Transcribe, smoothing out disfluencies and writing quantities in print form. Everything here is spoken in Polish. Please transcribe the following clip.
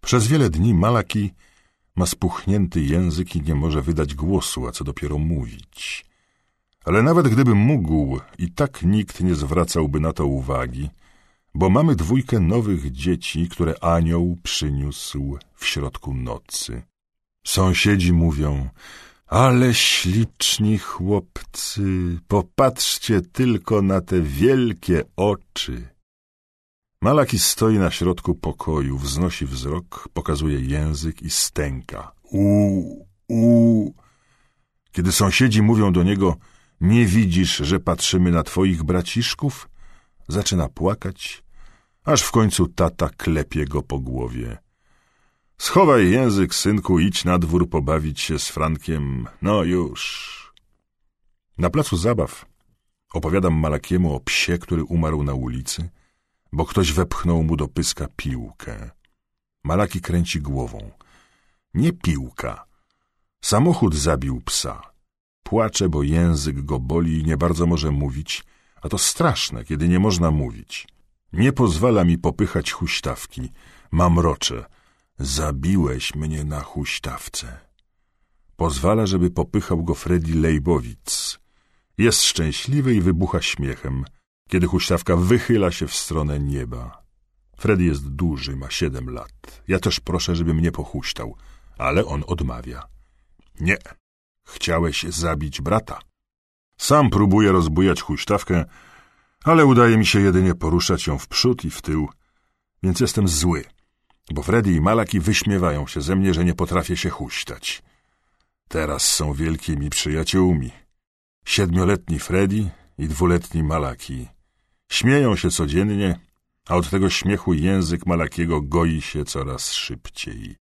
Przez wiele dni Malaki ma spuchnięty język i nie może wydać głosu, a co dopiero mówić. Ale nawet gdyby mógł, i tak nikt nie zwracałby na to uwagi, bo mamy 2 nowych dzieci, które anioł przyniósł w środku nocy. Sąsiedzi mówią: ale śliczni chłopcy, popatrzcie tylko na te wielkie oczy. Malaki stoi na środku pokoju, wznosi wzrok, pokazuje język i stęka. Kiedy sąsiedzi mówią do niego: nie widzisz, że patrzymy na twoich braciszków? Zaczyna płakać, aż w końcu tata klepie go po głowie. Schowaj język, synku, idź na dwór pobawić się z Frankiem. No już. Na placu zabaw opowiadam Malakiemu o psie, który umarł na ulicy, bo ktoś wepchnął mu do pyska piłkę. Malaki kręci głową. Nie piłka. Samochód zabił psa. Płacze, bo język go boli i nie bardzo może mówić, a to straszne, kiedy nie można mówić. Nie pozwala mi popychać huśtawki. Mamroczę. Zabiłeś mnie na huśtawce. Pozwala, żeby popychał go Freddy Leibowitz. Jest szczęśliwy i wybucha śmiechem, kiedy huśtawka wychyla się w stronę nieba. Freddy jest duży, ma 7 lat. Ja też proszę, żeby mnie pochuśtał, ale on odmawia. Nie, chciałeś zabić brata. Sam próbuję rozbujać huśtawkę, ale udaje mi się jedynie poruszać ją w przód i w tył, więc jestem zły, bo Freddy i Malaki wyśmiewają się ze mnie, że nie potrafię się huśtać. Teraz są wielkimi przyjaciółmi. 7-letni Freddy i 2-letni Malaki. Śmieją się codziennie, a od tego śmiechu język Malakiego goi się coraz szybciej.